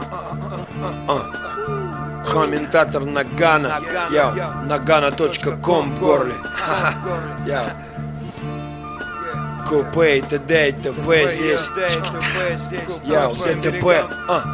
Комментатор Нагана, nagana.com в горле. Купе и т.д. и т.п. здесь. ДТП.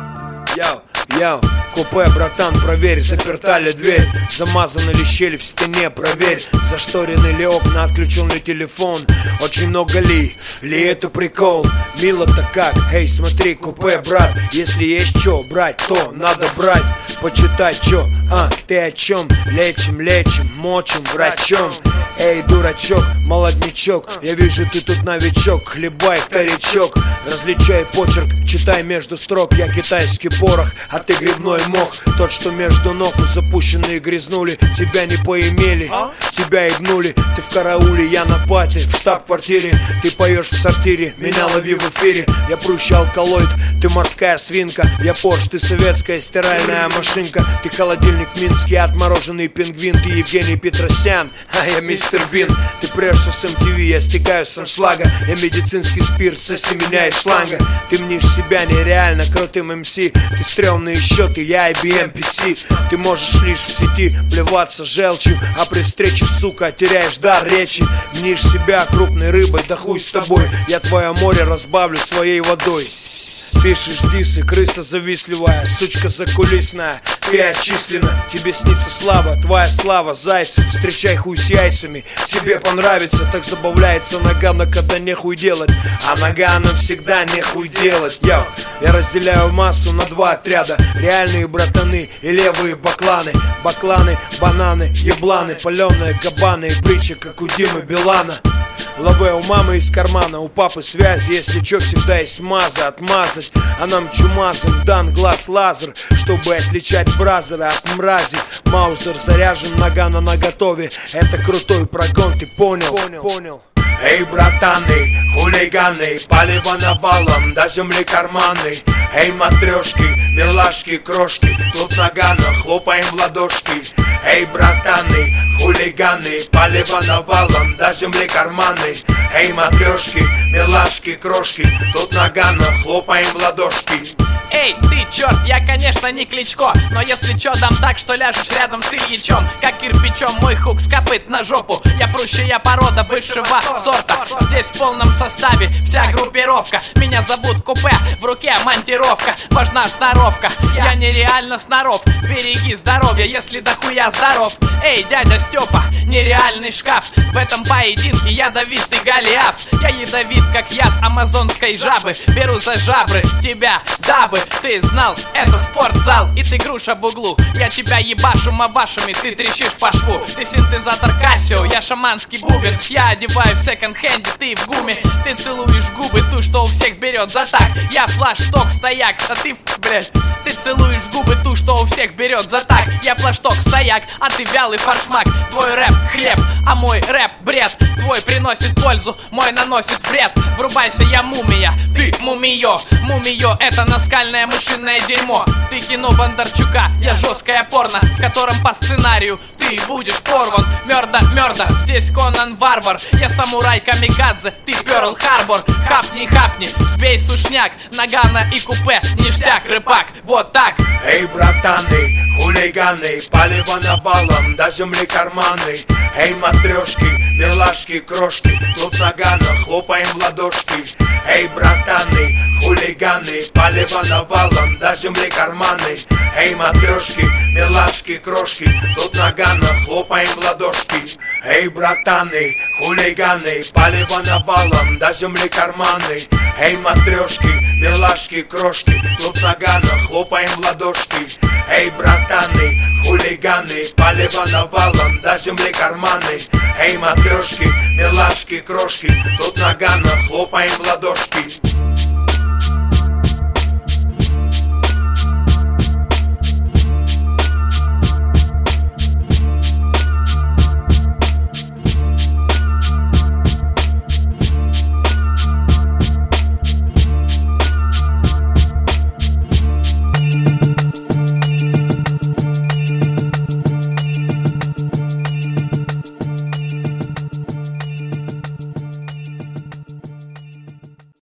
Купе, братан, проверь, заперта ли дверь, замазаны ли щели в стене, проверь, зашторены ли окна, отключен ли телефон, очень много ли это прикол, мило-то как, эй, смотри, купе, брат, если есть что брать, то надо брать, почитать что, ты о чем, лечим, мочим врачом. Эй, дурачок, молоднячок, я вижу, ты тут новичок, хлебай вторичок, различай почерк, читай между строк, я китайский порох, а ты грибной мох, тот, что между ног запущенные грязнули, тебя не поимели, тебя игнули, ты в карауле, я на пати, в штаб-квартире, ты поешь в сортире, меня лови в эфире, я прущий алкалоид, ты морская свинка, я Порш, ты советская стиральная машинка, ты холодильник минский, отмороженный пингвин, ты Евгений Петросян, а я мистер Бин, ты прешься с MTV, я стекаю с аншлага, я медицинский спирт, соси меня из шланга, ты мнишь себя нереально крутым МС, ты стрёмные счеты, я IBM PC, ты можешь лишь в сети плеваться желчью, а при встрече, сука, теряешь дар речи, мнишь себя крупной рыбой, да хуй с тобой, я твое море разбавлю своей водой. Пишешь дисы, крыса завистливая, сучка закулисная, ты отчислена, тебе снится слава, твоя слава, зайцев, встречай хуй с яйцами, тебе понравится, так забавляется Нагана, когда нехуй делать, а Наганом всегда нехуй делать, я разделяю массу на два отряда, реальные братаны и левые бакланы, бананы, ебланы, паленые кабаны и притча, как у Димы Билана. Лаве у мамы из кармана, у папы связи, если чё, всегда есть маза, отмазать. А нам чумазом дан глаз лазер, чтобы отличать бразера от мрази. Маузер заряжен, Нагана наготове, это крутой прогон, ты понял? Эй, братаны, хулиганы, палево навалом, до земли карманы. Эй, матрешки, милашки, крошки, тут Нагана, хлопаем в ладошки. Эй, братаны, хулиганы, палево навалом, до земли карманы. Эй, матрешки, милашки, крошки, тут Нагана, хлопаем в ладошки. Эй, ты черт, я, конечно, не Кличко, но если чё, дам так, что ляжешь рядом с Ильичом, как кирпичом мой хук с копыт на жопу. Я прущая порода высшего сорта, здесь в полном составе вся группировка. Меня зовут Купе, в руке монтировка, важна сноровка, я нереально сноров. Береги здоровье, если дохуя здоров. Эй, дядя Степа, нереальный шкаф, в этом поединке ядовитый Голиаф. Я ядовит, как яд амазонской жабы, беру за жабры тебя, дабы ты знал, это спортзал, и ты груша в углу. Я тебя ебашу мавашами, ты трещишь по шву. Ты синтезатор Кассио, я шаманский бубен. Я одеваю в секонд-хенде, ты в гуме. Ты целуешь губы, ту, что у всех берет за так. Я флаш-ток, стояк, а ты, блядь. Ты целуешь губы, ту, что у всех берет за так. Я флаш-ток, стояк, а ты вялый фаршмак. Твой рэп хлеб, а мой рэп бред. Твой приносит пользу, мой наносит вред. Врубайся, я мумия, ты мумиё. Мумиё, это наскальное мышиное дерьмо. Ты кино Бондарчука, я жесткое порно, в котором по сценарию ты будешь порван. Мёрда, здесь Конан Варвар. Я самурай камикадзе, ты Пёрл Харбор. Хапни, сбей сушняк, Нагана и Купе, ништяк, рыбак, вот так. Эй, братаны, хулиганы, палево навалом, до земли карманы. Эй, матрешки, милашки, крошки, тут Нагана, хлопаем в ладошки. Эй, братаны, хулиганы, палево навалом, до земли карманы. Эй, матрешки, милашки, крошки, тут Нагана, хлопаем в ладошки. Эй, братаны, хулиганы, палево навалом, до земли карманы. Эй, матрешки, милашки, крошки, тут Нагана, хлопаем в ладошки. Эй, братаны, хулиганы, палево навалом, до земли карманы. Эй, матрешки, милашки, крошки, тут Нагана, хлопаем в ладошки.